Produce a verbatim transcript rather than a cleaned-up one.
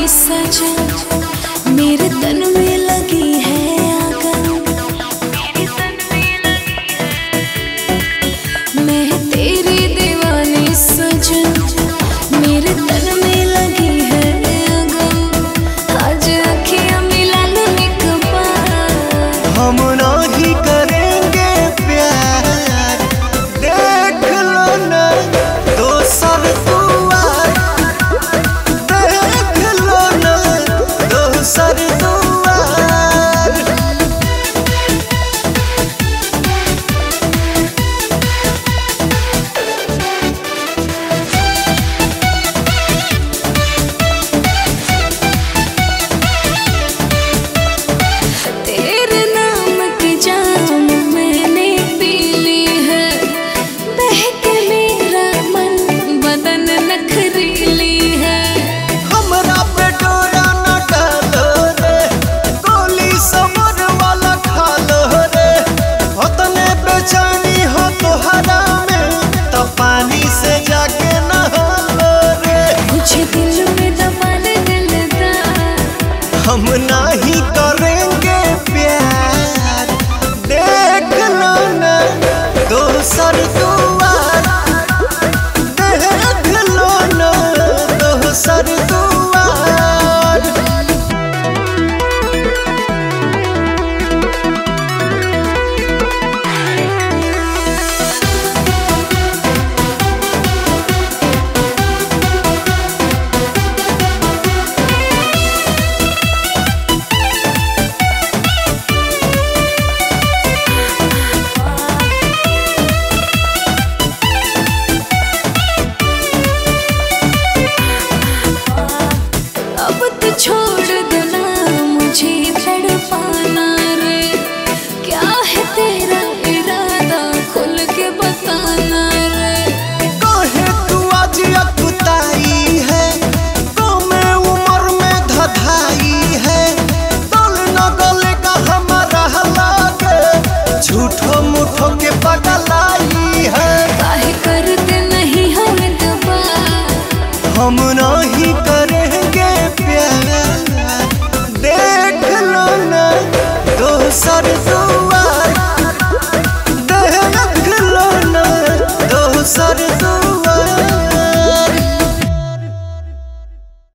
सजन मेरे तन में लगी है आग, मैं तेरी दीवानी सजन मेरे तन में लगी है आग। आज अखियां मिला लो एक बार, हम नहीं करेंगे प्यार, देख लो ना दोसर दुआर, देख लो ना दोसर दुआर। तेरे नाम की जाम मैंने पी ली है, बहके मेरा मन बदन नखरीली है। हमरा पे डोरा न डालो रे, गोली समर वाला खा लो रे, होतने बेचैनी हो तोहरा में, तो पानी से जाके नहा लो रे। मुझे दिल में दबा ले दिलदार, हम